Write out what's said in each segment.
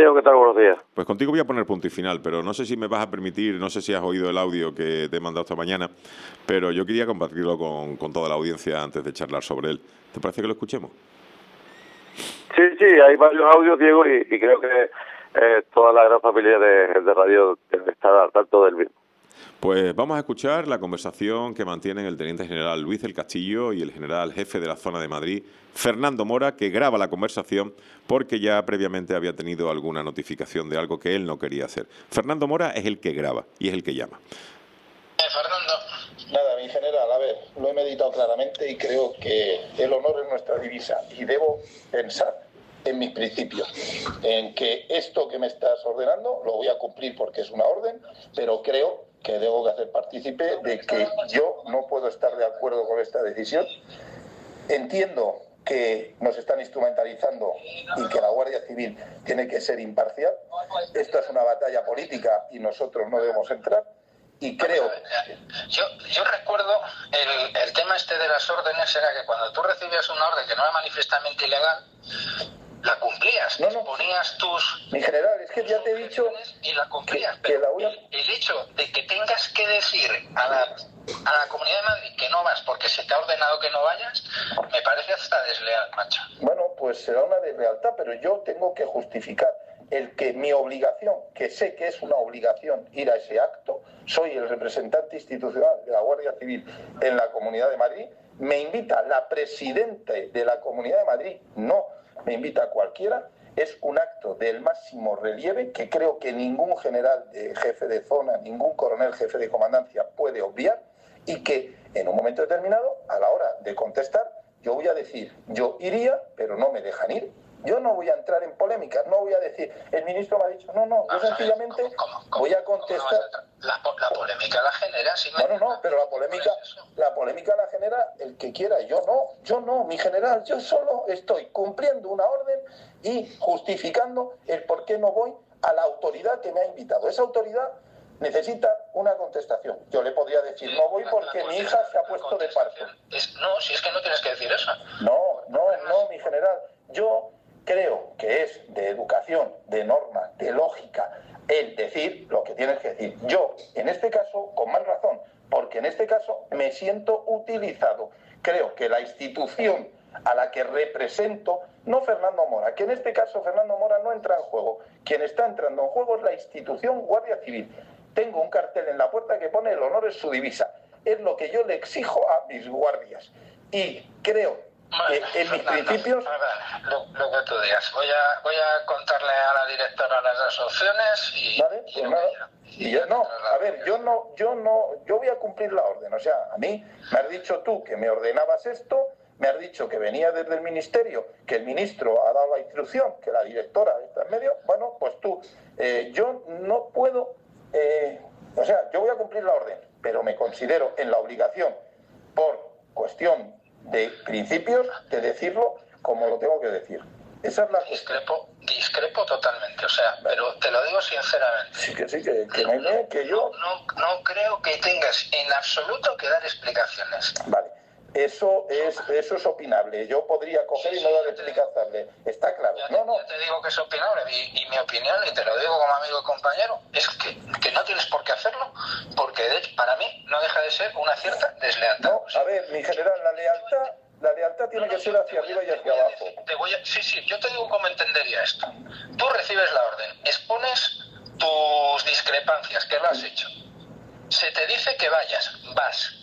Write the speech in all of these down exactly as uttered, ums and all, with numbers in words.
Diego, ¿qué tal? Buenos días. Pues contigo voy a poner punto y final, pero no sé si me vas a permitir, no sé si has oído el audio que te he mandado esta mañana, pero yo quería compartirlo con, con toda la audiencia antes de charlar sobre él. ¿Te parece que lo escuchemos? Sí, sí, hay varios audios, Diego, y, y creo que eh, toda la gran familia de, de radio debe estar al tanto del mismo. Pues vamos a escuchar la conversación que mantienen el teniente general Luis del Castillo y el general jefe de la zona de Madrid, Fernando Mora, que graba la conversación porque ya previamente había tenido alguna notificación de algo que él no quería hacer. Fernando Mora es el que graba y es el que llama. Eh, Fernando. Nada, mi general, a ver, lo he meditado claramente y creo que el honor es nuestra divisa y debo pensar en mis principios, en que esto que me estás ordenando lo voy a cumplir porque es una orden, pero creo que debo de hacer partícipe de que yo no puedo estar de acuerdo con esta decisión. Entiendo que nos están instrumentalizando y que la Guardia Civil tiene que ser imparcial. Esta es una batalla política y nosotros no debemos entrar. Y creo... Yo, yo recuerdo el, el tema este de las órdenes era que cuando tú recibías una orden que no era manifiestamente ilegal, la cumplías, no, no. ponías tus... Mi general, es que ya te he dicho... Y la cumplías, que, que pero la... el, el hecho de que tengas que decir a la, a la Comunidad de Madrid que no vas porque se te ha ordenado que no vayas, me parece hasta desleal, macho. Bueno, pues será una deslealtad, pero yo tengo que justificar el que mi obligación, que sé que es una obligación ir a ese acto, soy el representante institucional de la Guardia Civil en la Comunidad de Madrid, me invita la presidenta de la Comunidad de Madrid, no me invita a cualquiera, es un acto del máximo relieve que creo que ningún general de jefe de zona, ningún coronel jefe de comandancia puede obviar y que en un momento determinado, a la hora de contestar, yo voy a decir, yo iría, pero no me dejan ir. Yo no voy a entrar en polémicas, no voy a decir, el ministro me ha dicho, no, no, yo sencillamente ¿Cómo, cómo, cómo, voy a contestar. No a la, la polémica la genera, si no, no, no, pero la polémica, la polémica la genera el que quiera, yo no, yo no, mi general, yo solo estoy cumpliendo una orden y justificando el por qué no voy a la autoridad que me ha invitado. Esa autoridad necesita una contestación. Yo le podría decir, no voy porque mi hija se ha puesto de parto. Es, no, si es que no tienes que decir eso. No, no, no, mi general, yo creo que es de educación, de norma, de lógica, el decir lo que tienes que decir. Yo, en este caso, con más razón, porque en este caso me siento utilizado. Creo que la institución a la que represento, no Fernando Mora, que en este caso Fernando Mora no entra en juego. Quien está entrando en juego es la institución Guardia Civil. Tengo un cartel en la puerta que pone el honor es su divisa. Es lo que yo le exijo a mis guardias. Y creo Bueno, en mis Fernando, principios... Lo, lo que tú digas. Voy a, voy a contarle a la directora las dos opciones y... Vale, pues y nada. Y yo no, a ver, yo no, yo no, yo voy a cumplir la orden. O sea, a mí me has dicho tú que me ordenabas esto, me has dicho que venía desde el ministerio, que el ministro ha dado la instrucción, que la directora está en medio. Bueno, pues tú, eh, yo no puedo, eh, o sea, yo voy a cumplir la orden, pero me considero en la obligación, por cuestión de principios, de decirlo como lo tengo que decir. Esa es la discrepo, discrepo totalmente, o sea, pero te lo digo sinceramente. Sí, que sí, que, que, no, me, que yo... No, no creo que tengas en absoluto que dar explicaciones. Vale, eso es, eso es opinable. Yo podría coger sí, y no dar explicaciones. Está claro. Ya, no, no. Ya te digo que es opinable y, y mi opinión, y te lo digo como amigo y compañero, es que, que no tienes por qué hacerlo, porque de hecho, para mí no deja de ser una cierta deslealtad. No, a ver, mi general, la lealtad... La lealtad tiene no, no, que ser hacia arriba y hacia abajo. Decir, te voy a, sí, sí, yo te digo cómo entendería esto. Tú recibes la orden, expones tus discrepancias, que lo has hecho. Se te dice que vayas, vas.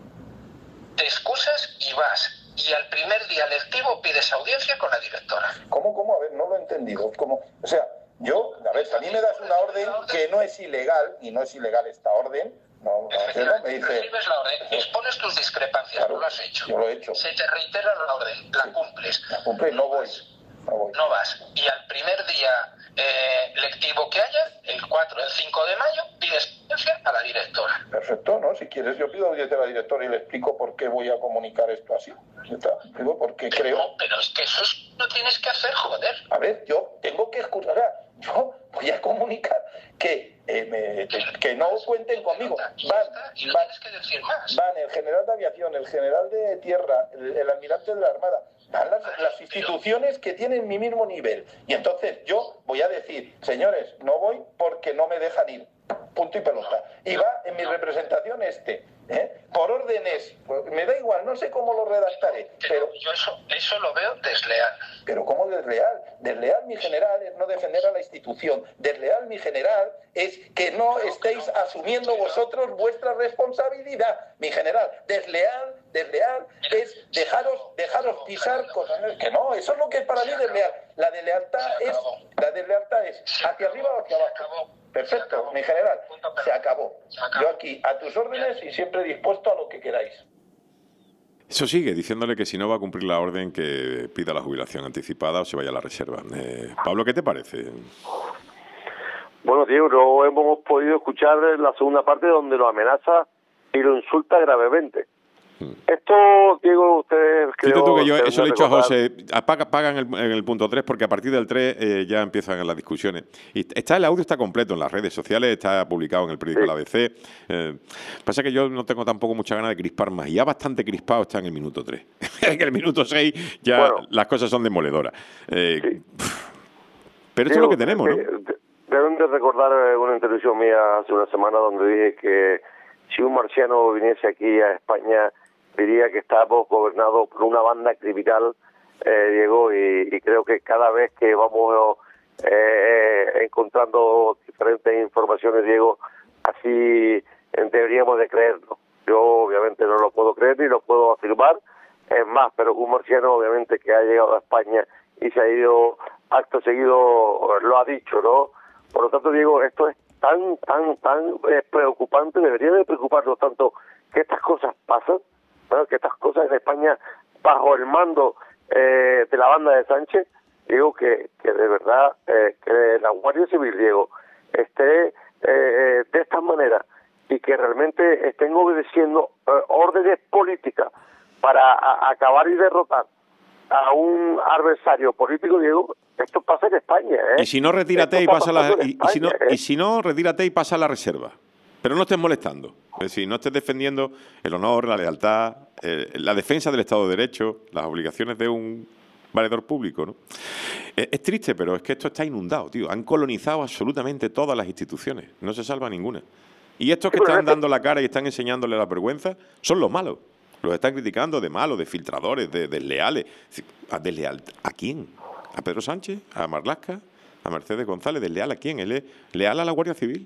Te excusas y vas. Y al primer día lectivo pides audiencia con la directora. ¿Cómo, cómo? A ver, no lo he entendido. ¿Cómo? O sea, yo, a ver, si a mí me das una orden que no es ilegal, y no es ilegal esta orden... No, no, me dice... Recibes la orden, expones tus discrepancias, claro, no lo has hecho. Yo lo he hecho. Se te reitera la orden, la sí. cumples. La cumples, no voy. No voy. No vas. Y al primer día eh, lectivo que haya, el cuatro, el cinco de mayo, pides audiencia a la directora. Perfecto, ¿no? Si quieres, yo pido audiencia a la directora y le explico por qué voy a comunicar esto así. Digo, porque pero, creo... No, pero es que eso es, no tienes que hacer, joder. A ver, yo tengo que excusar. Yo voy a comunicar que, eh, me, que, que no cuenten conmigo. Van, y no van, tienes que decir más. Van el general de aviación, el general de tierra, el, el almirante de la Armada, van las, las instituciones que tienen mi mismo nivel. Y entonces yo voy a decir, señores, no voy porque no me dejan ir. Punto y pelota. Y va en mi representación este, ¿eh? Por órdenes, pues me da igual, no sé cómo lo redactaré, pero... Yo eso, eso lo veo desleal. Pero ¿cómo desleal? Desleal, mi general, es no defender a la institución. Desleal, mi general, es que no estéis asumiendo vosotros vuestra responsabilidad. Mi general, desleal, desleal, es dejaros, dejaros pisar cosas. Que no, eso es lo que es para mí desleal. La deslealtad es, la deslealtad es hacia arriba o hacia abajo. Perfecto, mi general, se acabó. Yo aquí, a tus órdenes y siempre dispuesto a lo que queráis. Eso sigue, diciéndole que si no va a cumplir la orden que pida la jubilación anticipada o se vaya a la reserva. Eh, Pablo, ¿qué te parece? Bueno, Diego, no hemos podido escuchar la segunda parte donde lo amenaza y lo insulta gravemente. Hmm. Esto, Diego, ustedes... Fíjate tú que yo eso le he dicho a José, apaga, apaga en, el, en el punto tres porque a partir del tres eh, ya empiezan las discusiones. Y está el audio está completo en las redes sociales, está publicado en el periódico sí. La A B C. Eh, pasa que yo no tengo tampoco mucha ganas de crispar más. Y ya bastante crispado está en el minuto tres. En el minuto seis ya bueno, las cosas son demoledoras. Eh, sí. Pero esto Diego, es lo que tenemos, ¿no? De, deben de recordar una intervención mía hace una semana donde dije que si un marciano viniese aquí a España diría que estamos gobernados por una banda criminal, eh, Diego, y, y creo que cada vez que vamos eh, encontrando diferentes informaciones, Diego, así deberíamos de creerlo. Yo obviamente no lo puedo creer ni lo puedo afirmar, es más, pero un marciano obviamente que ha llegado a España y se ha ido acto seguido, lo ha dicho, ¿no? Por lo tanto, Diego, esto es tan, tan, tan eh, preocupante, debería de preocuparnos tanto que estas cosas pasan, ¿no? Que estas cosas en España, bajo el mando eh, de la banda de Sánchez, digo que, que de verdad eh, que la Guardia Civil, Diego, esté eh, de esta manera y que realmente estén obedeciendo eh, órdenes políticas para a, acabar y derrotar a un adversario político, Diego, esto pasa en España, ¿eh? Y si no, retírate esto y pasa la, y, España, y si no, ¿eh? y si no, retírate y pasa a la reserva. Pero no estés molestando. Es decir, no estés defendiendo el honor, la lealtad, eh, la defensa del Estado de Derecho, las obligaciones de un valedor público, ¿no? Es, es triste, pero es que esto está inundado, tío. Han colonizado absolutamente todas las instituciones. No se salva ninguna. Y estos que están dando la cara y están enseñándole la vergüenza son los malos. Los están criticando de malos, de filtradores, de desleales. ¿A, desleal, ¿A quién? ¿A Pedro Sánchez? ¿A Marlaska? ¿A Mercedes González? ¿Desleal a quién? ¿Él es leal a la Guardia Civil?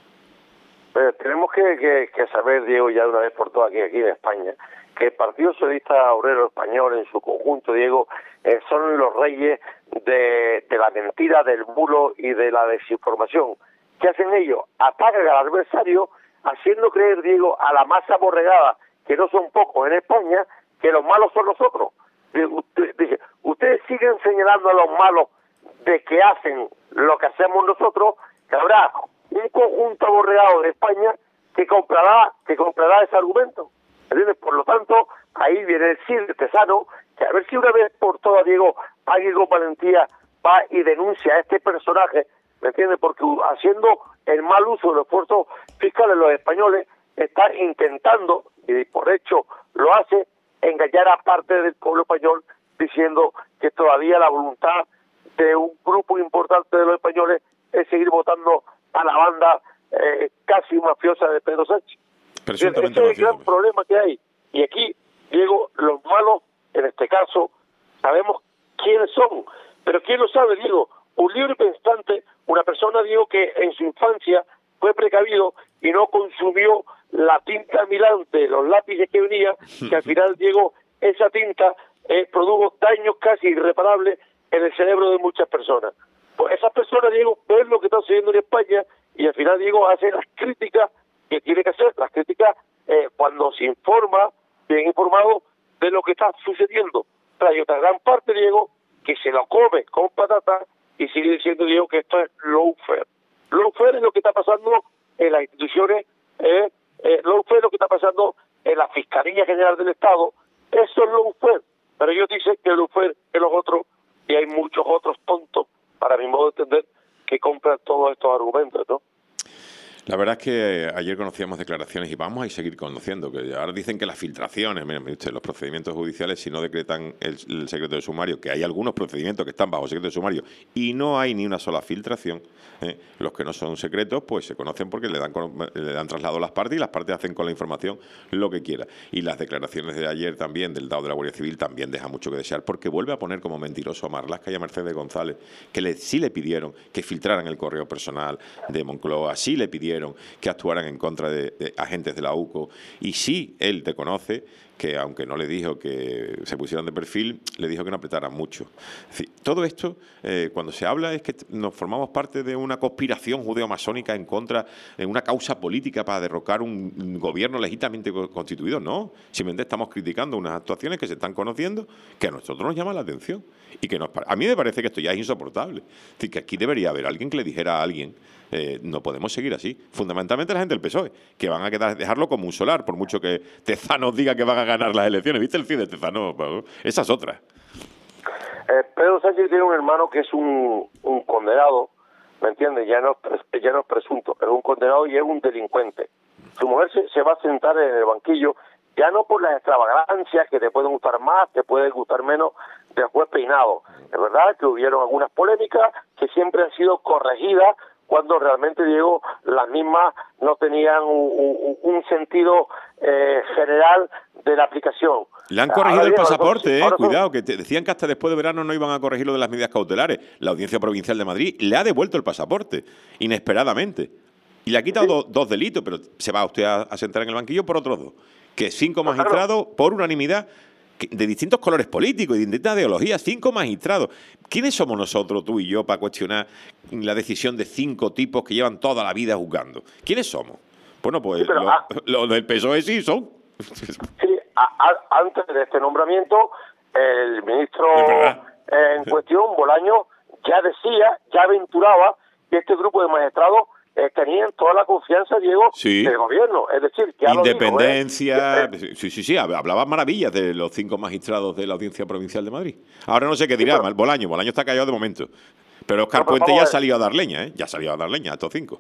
Eh, tenemos que, que, que saber, Diego, ya de una vez por todas aquí, aquí en España, que el Partido Socialista Obrero Español en su conjunto, Diego, eh, son los reyes de, de la mentira, del bulo y de la desinformación. ¿Qué hacen ellos? Atacan al adversario haciendo creer, Diego, a la masa aborregada, que no son pocos en España, que los malos son nosotros. Usted, dice, ustedes siguen señalando a los malos de que hacen lo que hacemos nosotros, que habrá un conjunto aborregado de España que comprará que comprará ese argumento. ¿Entiendes? Por lo tanto, ahí viene el sí de Tesano, que a ver si una vez por todas, Diego, alguien con valentía va y denuncia a este personaje, ¿me entiendes? Porque haciendo el mal uso de los esfuerzos fiscales, los españoles están intentando, y por hecho lo hace, engañar a parte del pueblo español diciendo que todavía la voluntad de un grupo importante de los españoles es seguir votando a la banda eh, casi mafiosa de Pedro Sánchez. Ese es el gran problema que hay. Y aquí, Diego, los malos, en este caso, sabemos quiénes son. Pero ¿quién lo sabe, Diego? Un libre pensante, una persona, Diego, que en su infancia fue precavido y no consumió la tinta milante, los lápices que venía, que al final, Diego, esa tinta eh, produjo daños casi irreparables en el cerebro de muchas personas. Pues esas personas, Diego, ven lo que está sucediendo en España y al final, Diego, hacen las críticas que tiene que hacer, las críticas eh, cuando se informa, bien informado de lo que está sucediendo. Pero hay otra gran parte, Diego, que se lo come con patata y sigue diciendo, Diego, que esto es lawfare. Lawfare es lo que está pasando en las instituciones, eh, eh, lawfare es lo que está pasando en la Fiscalía General del Estado. Eso es lawfare. Pero ellos dicen que lawfare es los otros y hay muchos otros tontos, para mi modo de entender, que compran todos estos argumentos, ¿no? La verdad es que ayer conocíamos declaraciones y vamos a seguir conociendo, que ahora dicen que las filtraciones, miren usted, los procedimientos judiciales, si no decretan el, el secreto de sumario, que hay algunos procedimientos que están bajo secreto de sumario y no hay ni una sola filtración, ¿eh? Los que no son secretos pues se conocen porque le dan, le dan traslado a las partes y las partes hacen con la información lo que quieran. Y las declaraciones de ayer también del D A O de la Guardia Civil también dejan mucho que desear, porque vuelve a poner como mentiroso a Marlaska y a Mercedes González, que le, sí le pidieron que filtraran el correo personal de Moncloa, sí le pidieron que actuaran en contra de, de agentes de la U C O, y sí él te conoce que, aunque no le dijo que se pusieran de perfil, le dijo que no apretaran mucho. Es decir, todo esto, eh, cuando se habla, es que nos formamos parte de una conspiración judeo-masónica en contra de una causa política para derrocar un, un gobierno legítimamente constituido. No, simplemente estamos criticando unas actuaciones que se están conociendo, que a nosotros nos llaman la atención y que nos, a mí me parece que esto ya es insoportable. Es decir, que aquí debería haber alguien que le dijera a alguien: Eh, no podemos seguir así. Fundamentalmente la gente del P S O E, que van a quedar, dejarlo como un solar, por mucho que Tezanos diga que van a ganar las elecciones. ¿Viste el fin de Tezanos? Esa es otra. Eh, Pedro Sánchez tiene un hermano que es un, un condenado, ¿me entiendes? Ya no, ya no es presunto, es un condenado y es un delincuente. Su mujer se, se va a sentar en el banquillo, ya no por las extravagancias que te pueden gustar más, te pueden gustar menos, del juez Peinado. Es verdad que hubieron algunas polémicas que siempre han sido corregidas cuando realmente, Diego, las mismas no tenían un, un, un sentido eh, general de la aplicación. Le han corregido ahora el bien, pasaporte, ahora eh, son... cuidado, que te decían que hasta después de verano no iban a corregir lo de las medidas cautelares. La Audiencia Provincial de Madrid le ha devuelto el pasaporte, inesperadamente. Y le ha quitado ¿Sí? do, dos delitos, pero se va usted a, a sentar en el banquillo por otros dos. Que cinco pues magistrados, claro, por unanimidad, de distintos colores políticos y de distintas ideologías, cinco magistrados. ¿Quiénes somos nosotros, tú y yo, para cuestionar la decisión de cinco tipos que llevan toda la vida juzgando? ¿Quiénes somos? Bueno, pues sí, los ah, lo del P S O E sí son. Sí, a, a, antes de este nombramiento, el ministro en cuestión, Bolaño, ya decía, ya aventuraba que este grupo de magistrados Eh, tenían toda la confianza, Diego, sí, del gobierno. Es decir, ya independencia. Lo dijo, ¿eh? Sí, sí, sí, hablaba maravillas de los cinco magistrados de la Audiencia Provincial de Madrid. Ahora no sé qué dirá, sí, pero, Bolaño. Bolaño está callado de momento. Pero Óscar no, pero Puente ya ha salido a dar leña, ¿eh? Ya ha salido a dar leña a estos cinco.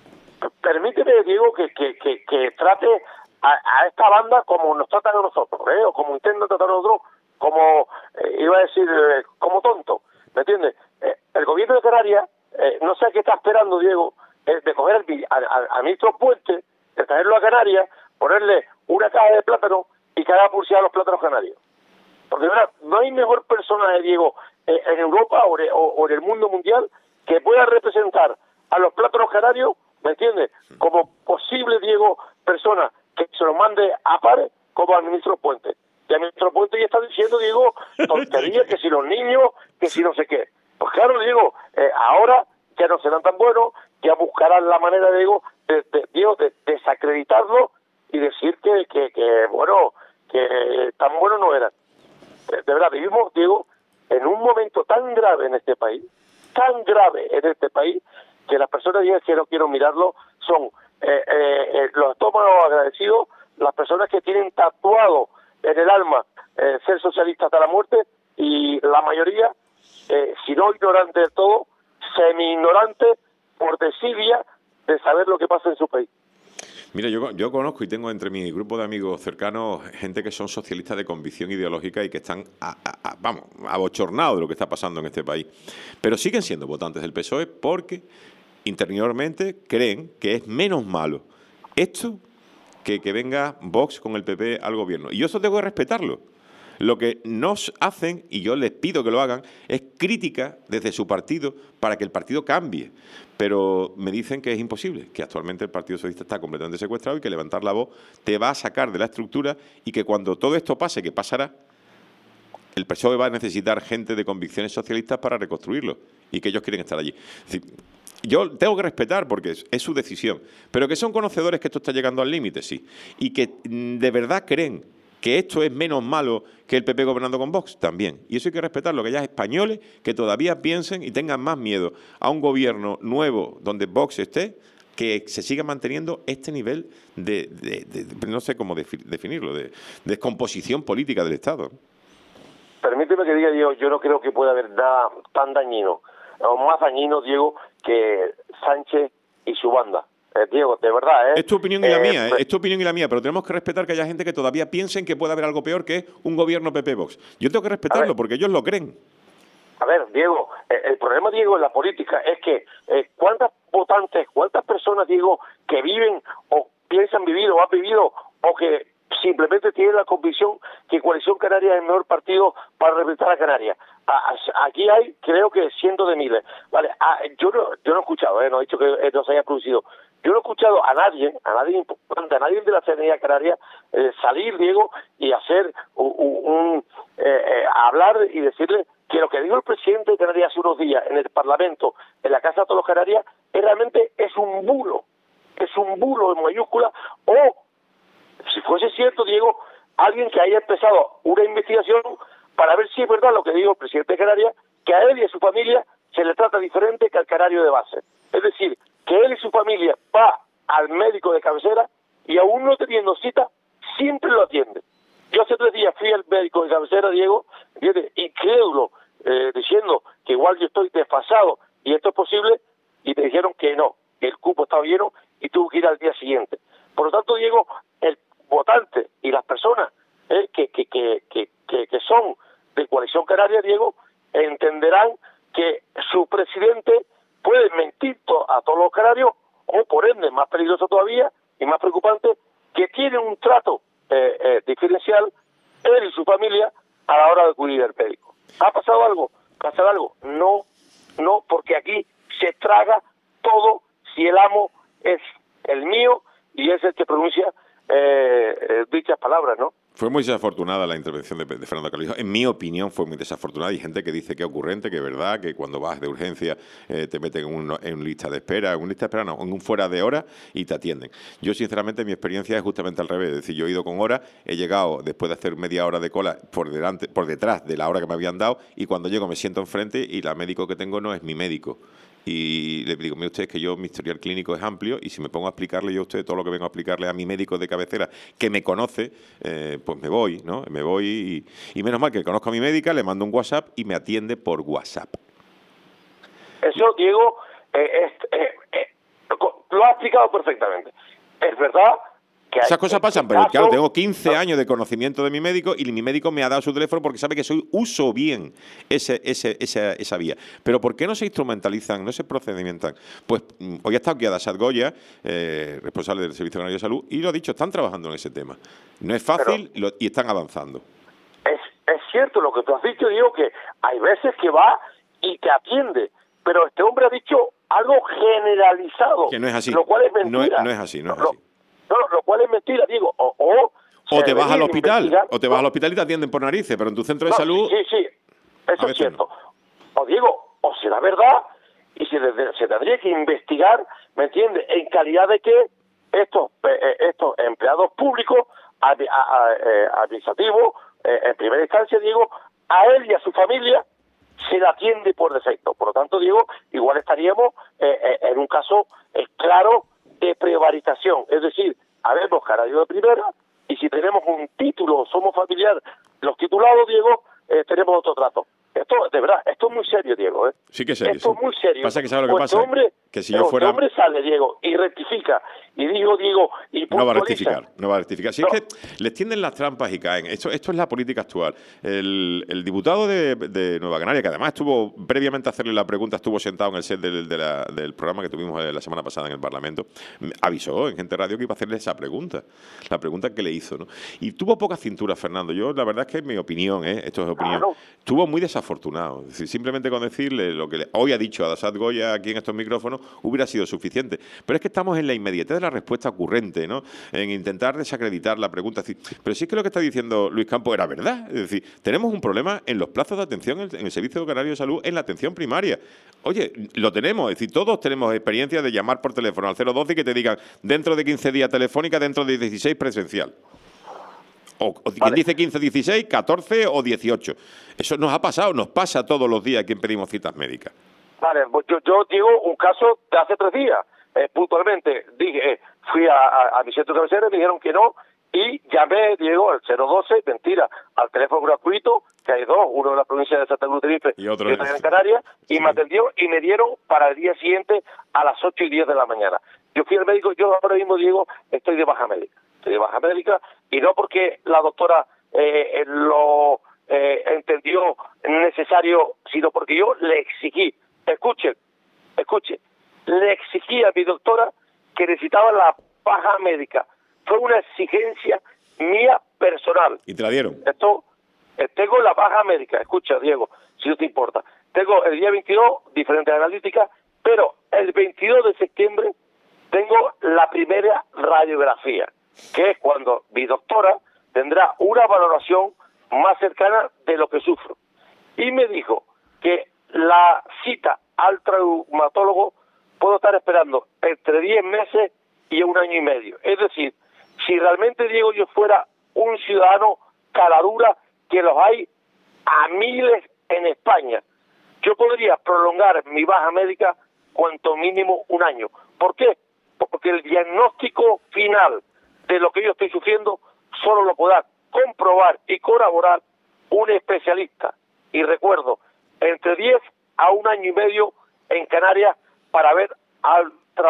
Permíteme, Diego, que, que, que, que trate a, a esta banda como nos tratan a nosotros, ¿eh? O como intentan tratar a nosotros, como, eh, iba a decir, eh, como tonto. ¿Me entiendes? Eh, el gobierno de Canarias, eh, no sé qué está esperando, Diego, de coger al, al, al ministro Puente, de traerlo a Canarias, ponerle una caja de plátano y que haga pulsear los plátanos canarios. Porque verdad, no hay mejor persona, Diego, eh, en Europa o, o, o en el mundo mundial que pueda representar a los plátanos canarios, ¿me entiendes? Como posible, Diego, persona que se los mande a pares, como al ministro Puente. Y al ministro Puente ya está diciendo, Diego, tonterías, que si los niños, que si no sé qué. Pues claro, Diego, eh, ahora ya no serán tan buenos, ya buscarán la manera, Diego, de, de, Diego, de desacreditarlo y decir que, que, que, bueno, que tan buenos no eran. De, de verdad, vivimos, Diego, en un momento tan grave en este país, tan grave en este país, que las personas, Diego, que no quiero mirarlo, son eh, eh, eh, los estómagos agradecidos, las personas que tienen tatuado en el alma eh, ser socialista hasta la muerte, y la mayoría, eh, si no ignorante de todo, semi-ignorante por desidia de saber lo que pasa en su país. Mira, yo, yo conozco y tengo entre mi grupo de amigos cercanos gente que son socialistas de convicción ideológica y que están, a, a, a, vamos, abochornados de lo que está pasando en este país. Pero siguen siendo votantes del P S O E porque interiormente creen que es menos malo esto que que venga Vox con el P P al gobierno. Y yo eso tengo que respetarlo. Lo que nos hacen, y yo les pido que lo hagan, es crítica desde su partido para que el partido cambie. Pero me dicen que es imposible, que actualmente el Partido Socialista está completamente secuestrado y que levantar la voz te va a sacar de la estructura y que cuando todo esto pase, que pasará, el P S O E va a necesitar gente de convicciones socialistas para reconstruirlo y que ellos quieren estar allí. Es decir, yo tengo que respetar porque es, es su decisión, pero que son conocedores que esto está llegando al límite, sí, y que de verdad creen que esto es menos malo que el P P gobernando con Vox, también. Y eso hay que respetarlo, que haya españoles que todavía piensen y tengan más miedo a un gobierno nuevo donde Vox esté, que se siga manteniendo este nivel de, de, de, de no sé cómo definirlo, de, de descomposición política del Estado. Permíteme que diga, Diego, yo no creo que pueda haber nada tan dañino, o más dañino, Diego, que Sánchez y su banda. eh, Diego, de verdad, ¿eh? Es tu opinión y la eh, mía, ¿eh? Es tu opinión y la mía, pero tenemos que respetar que haya gente que todavía piensen que puede haber algo peor que un gobierno P P Vox. Yo tengo que respetarlo porque ellos lo creen. A ver, Diego, eh, el problema, Diego, en la política es que eh, cuántas votantes, cuántas personas, Diego, que viven o piensan vivir o han vivido o que simplemente tienen la convicción que Coalición Canaria es el mejor partido para representar a Canarias. A, a, aquí hay, creo que cientos de miles. Vale, a, yo no yo no he escuchado, eh, no he dicho que eh, no se haya producido. Yo no he escuchado a nadie, a nadie importante, a nadie de la ciudadanía canaria eh, salir, Diego, y hacer un, un, un eh, eh, hablar y decirle que lo que dijo el presidente de Canarias hace unos días en el Parlamento, en la Casa de todos los Canarias, es realmente es un bulo, es un bulo en mayúscula, o si fuese cierto, Diego, alguien que haya empezado una investigación para ver si es verdad lo que dijo el presidente de Canarias, que a él y a su familia se le trata diferente que al canario de base. Es decir, que él y su familia va al médico de cabecera y aún no teniendo cita, siempre lo atiende. Yo hace tres días fui al médico de cabecera, Diego, ¿entiendes? Incrédulo, eh, diciendo que igual yo estoy desfasado y esto es posible, y me dijeron que no, que el cupo estaba lleno y tuvo que ir al día siguiente. Por lo tanto, Diego, el votante y las personas eh, que, que, que, que, que, que son de Coalición Canaria, Diego, entenderán que su presidente puede mentir a todos los canarios, o por ende, más peligroso todavía y más preocupante, que tiene un trato eh, eh, diferencial, él y su familia, a la hora de acudir al médico. ¿Ha pasado algo? ¿Pasa algo? No, no, porque aquí se traga todo si el amo es el mío y es el que pronuncia eh, eh, dichas palabras, ¿no? Fue muy desafortunada la intervención de, de Fernando Carrillo. En mi opinión fue muy desafortunada. Hay gente que dice que es ocurrente, que es verdad, que cuando vas de urgencia eh, te meten en, un, en una lista de espera, en una lista de espera no, en un fuera de hora y te atienden. Yo, sinceramente, mi experiencia es justamente al revés. Es decir, yo he ido con hora, he llegado después de hacer media hora de cola por delante, por detrás de la hora que me habían dado, y cuando llego me siento enfrente y la médico que tengo no es mi médico. Y le digo, mire usted, que yo, mi historial clínico es amplio, y si me pongo a explicarle yo a usted todo lo que vengo a explicarle a mi médico de cabecera, que me conoce, eh, pues me voy, ¿no? Me voy y, y menos mal que conozco a mi médica, le mando un WhatsApp y me atiende por WhatsApp. Eso, Diego, eh, es, eh, eh, lo ha explicado perfectamente. Es verdad que esas cosas pasan, pero caso, claro, tengo quince no. años de conocimiento de mi médico y mi médico me ha dado su teléfono porque sabe que soy uso bien ese, ese, esa, esa vía. Pero ¿por qué no se instrumentalizan, no se procedimentan? Pues hoy ha estado aquí Adasad Goya, eh, responsable del Servicio Canario de Salud, y lo ha dicho, están trabajando en ese tema. No es fácil lo, y están avanzando. Es, es cierto lo que tú has dicho, Diego, que hay veces que va y te atiende, pero este hombre ha dicho algo generalizado. Que no es así. Lo cual es mentira. No es, no es así, no es así. No, lo cual es mentira, Diego. O, o, o te vas al hospital, investigar. o te vas no. al hospital y te atienden por narices, pero en tu centro de no, salud... Sí, sí, eso es cierto. No. O Diego, o será verdad, y se, se tendría que investigar, ¿me entiendes?, en calidad de que estos eh, estos empleados públicos, ad, a, a, eh, administrativos, eh, en primera instancia, Diego, a él y a su familia se le atiende por defecto. Por lo tanto, Diego, igual estaríamos eh, eh, en un caso eh, claro de prevaricación, es decir, habemos canario de primera, y si tenemos un título, somos familiar, los titulados, Diego, eh, tenemos otro trato. Esto, de verdad, esto es muy serio, Diego, ¿eh? Sí que es serio. Esto sí. es muy serio. Pasa que sabe lo que pues pasa. Este hombre, que si yo fuera... este hombre sale, Diego, y rectifica, y digo, Diego, y puntualiza. No va a rectificar, no va a rectificar. Si no. es que les tienden las trampas y caen. Esto, esto es la política actual. El, el diputado de, de Nueva Canaria, que además estuvo, previamente a hacerle la pregunta, estuvo sentado en el set del, de la, del programa que tuvimos la semana pasada en el Parlamento, avisó en Gente Radio que iba a hacerle esa pregunta, la pregunta que le hizo, ¿no? Y tuvo poca cintura, Fernando. Yo, la verdad es que es mi opinión, ¿eh? Esto es opinión. Claro. Estuvo muy desafortunado. Es decir, simplemente con decirle lo que le, hoy ha dicho Adasad Goya aquí en estos micrófonos hubiera sido suficiente. Pero es que estamos en la inmediatez de la respuesta ocurrente, ¿no? En intentar desacreditar la pregunta. Es decir, pero si es que lo que está diciendo Luis Campos era verdad. Es decir, tenemos un problema en los plazos de atención en el Servicio Canario de Salud, en la atención primaria. Oye, lo tenemos. Es decir, todos tenemos experiencia de llamar por teléfono al cero doce y que te digan dentro de quince días telefónica, dentro de dieciséis presencial. O, o vale. Quien dice quince, dieciséis, catorce o dieciocho. Eso nos ha pasado, nos pasa todos los días quien pedimos citas médicas. Vale, pues yo, yo digo un caso de hace tres días. Eh, puntualmente dije, eh, fui a, a, a mi centro de cabecera y me dijeron que no, y llamé, Diego, al cero doce, mentira, al teléfono gratuito, que hay dos, uno en la provincia de Santa Cruz de Tenerife y otro en Canarias, y sí. me atendió y me dieron para el día siguiente a las ocho y diez de la mañana. Yo fui al médico, yo ahora mismo, Diego, estoy de baja médica, estoy de baja médica, y no porque la doctora eh, lo eh, entendió necesario, sino porque yo le exigí, escuchen, escuchen, le exigí a mi doctora que necesitaba la baja médica. Fue una exigencia mía personal. ¿Y te la dieron? Esto, eh, tengo la baja médica, escucha, Diego, si no te importa. Tengo el día veintidós diferentes analíticas, pero el veintidós de septiembre tengo la primera radiografía, que es cuando mi doctora tendrá una valoración más cercana de lo que sufro. Y me dijo que la cita al traumatólogo puedo estar esperando entre diez meses y un año y medio. Es decir, si realmente, Diego, yo fuera un ciudadano caladura, que los hay a miles en España, yo podría prolongar mi baja médica cuanto mínimo un año. ¿Por qué? Porque el diagnóstico final de lo que yo estoy sufriendo solo lo podrá comprobar y corroborar un especialista. Y recuerdo, entre diez a un año y medio en Canarias para ver al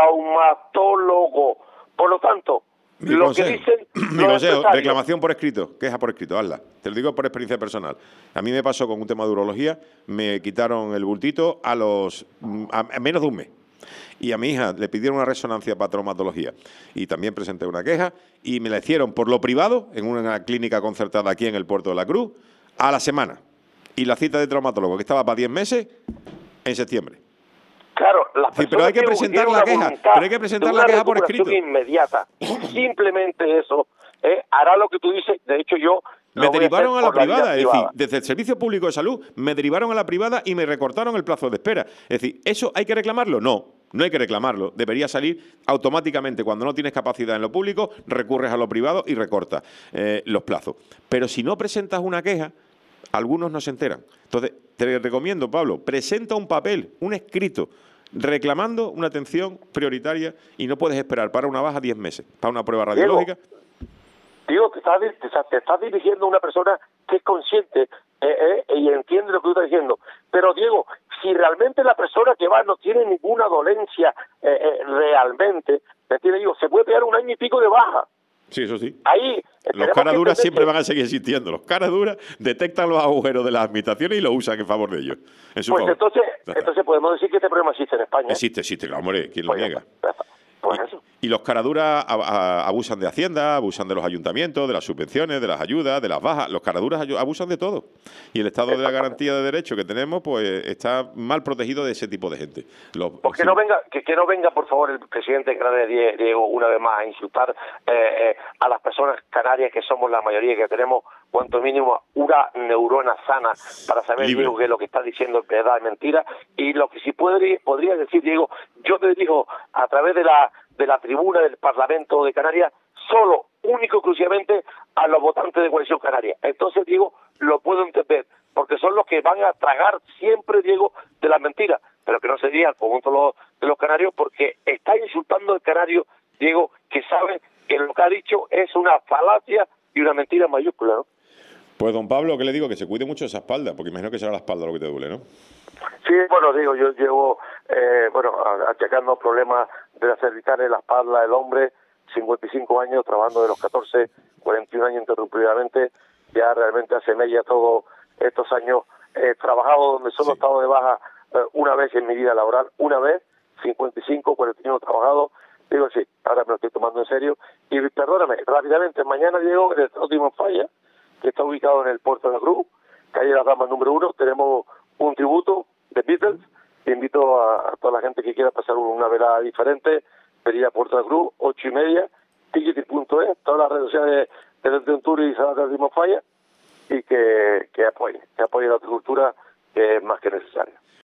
traumatólogo. Por lo tanto, mi lo consejo, que dicen mi consejo, reclamación por escrito, queja por escrito, hazla. Te lo digo por experiencia personal. A mí me pasó con un tema de urología, me quitaron el bultito a los a menos de un mes. Y a mi hija le pidieron una resonancia para traumatología. Y también presenté una queja y me la hicieron por lo privado, en una clínica concertada aquí en el Puerto de la Cruz, a la semana. Y la cita de traumatólogo, que estaba para diez meses, en septiembre. Claro, las sí, pero hay que presentar la queja, pero hay que presentar la queja por escrito. Inmediata. Simplemente eso eh, hará lo que tú dices. De hecho, yo me derivaron a la privada, es decir, desde el Servicio Público de Salud me derivaron a la privada y me recortaron el plazo de espera. Es decir, ¿eso hay que reclamarlo? No, no hay que reclamarlo. Debería salir automáticamente. Cuando no tienes capacidad en lo público, recurres a lo privado y recortas eh, los plazos. Pero si no presentas una queja, algunos no se enteran. Entonces, te recomiendo, Pablo, presenta un papel, un escrito, reclamando una atención prioritaria y no puedes esperar para una baja diez meses, para una prueba radiológica. Digo, te estás, te estás dirigiendo a una persona que es consciente eh, eh, y entiende lo que tú estás diciendo. Pero, Diego, si realmente la persona que va no tiene ninguna dolencia eh, eh, realmente, ¿me entiendes? Digo, se puede pegar un año y pico de baja. Sí, eso sí. Ahí, los caras duras siempre que... van a seguir existiendo. Los caras duras detectan los agujeros de las administraciones y lo usan en favor de ellos. En su pues favor. entonces, entonces podemos decir que este problema existe en España. Existe, existe, claro, hombre, ¿quién pues lo niega? Pues y, eso. y los caraduras abusan de Hacienda, abusan de los ayuntamientos, de las subvenciones, de las ayudas, de las bajas. Los caraduras abusan de todo. Y el Estado de la garantía de derechos que tenemos, pues está mal protegido de ese tipo de gente. Los, pues que no venga, que, que no venga, por favor, el presidente de Canarias, Diego, una vez más a insultar eh, eh, a las personas canarias, que somos la mayoría, que tenemos cuanto mínimo una neurona sana para saber, Libre. Diego, que lo que está diciendo es verdad, es mentira. Y lo que sí podría, podría decir, Diego, yo te digo a través de la de la tribuna del Parlamento de Canarias, solo, único, exclusivamente a los votantes de Coalición Canaria. Entonces, Diego, lo puedo entender, porque son los que van a tragar siempre, Diego, de las mentiras, pero que no se diga al conjunto de los, de los canarios, porque está insultando al canario, Diego, que sabe que lo que ha dicho es una falacia y una mentira mayúscula, ¿no? Pues, don Pablo, ¿qué le digo? Que se cuide mucho esa espalda, porque imagino que será la espalda lo que te duele, ¿no? Sí, bueno, digo, yo llevo, eh, bueno, achacando problemas de las cervicales, la espalda, el hombre, cincuenta y cinco años, trabajando de los catorce, cuarenta y un años interrumpidamente, ya realmente hace media todos estos años he trabajado donde solo he sí. estado de baja eh, una vez en mi vida laboral, una vez, cincuenta y cinco, cuarenta y uno trabajado, digo, sí, ahora me lo estoy tomando en serio, y perdóname, rápidamente, mañana llego en el último falla, que está ubicado en el Puerto de la Cruz, calle Las Damas número uno, tenemos un tributo de Beatles. Te invito a, a toda la gente que quiera pasar una velada diferente, venir a Puerto de la Cruz, ocho y media, ticketing punto es, todas las redes sociales de Desde un Tour y Sala de Falla, y que, que apoyen, que apoyen la cultura